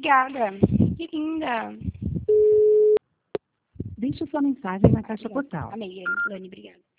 Obrigada. Que linda. Deixe sua mensagem na caixa postal. Amei, Lani, obrigada.